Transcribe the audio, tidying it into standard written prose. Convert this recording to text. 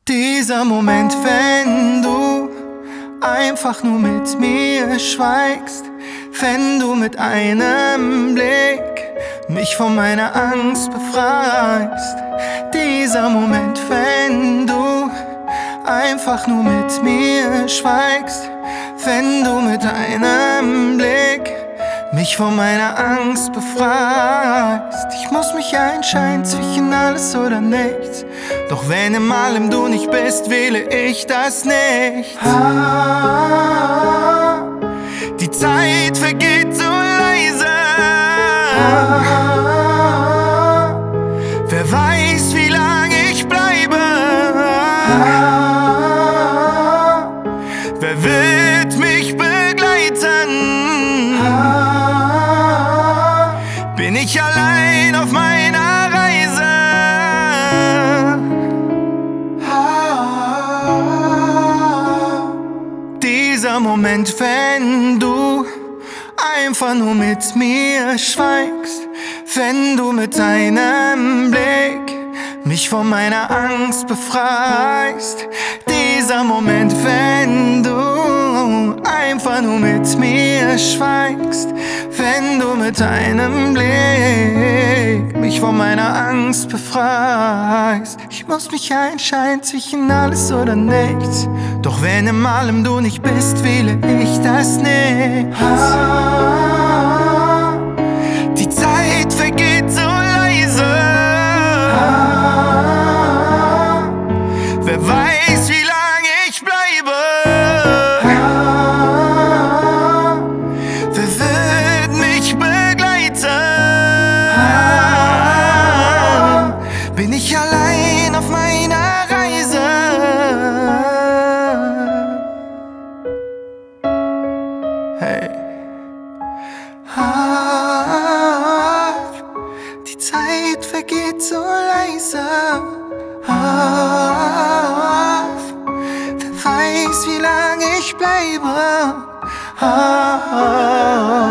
Dieser Moment, wenn du einfach nur mit mir schweigst, wenn du mit einem Blick mich von meiner Angst befreist. Dieser Moment, wenn du einfach nur mit mir schweigst, wenn du mit einem Blick mich von meiner Angst befreist. Ich muss mich entscheiden zwischen alles oder nichts, doch wenn in allem du nicht bist, wähle ich das nicht. Die Zeit vergeht so leise. Wer weiß, wie lange ich bleibe? Wer wird mich begleiten? Bin ich allein auf meiner Reise? Dieser Moment, wenn du einfach nur mit mir schweigst, wenn du mit deinem Blick mich von meiner Angst befreist. Dieser Moment, wenn du einfach nur mit mir schweigst, wenn du mit deinem Blick mich von meiner Angst befreist. Ich muss mich entscheiden zwischen alles oder nichts, doch wenn in allem du nicht bist, wähle ich das nicht. Die Zeit vergeht so leise. Wer weiß, wie lange ich bleibe? Wer wird mich begleiten? Bin ich allein auf meiner Reise? Hey. Die Zeit vergeht so leise. Wer weiß, wie lange ich bleibe?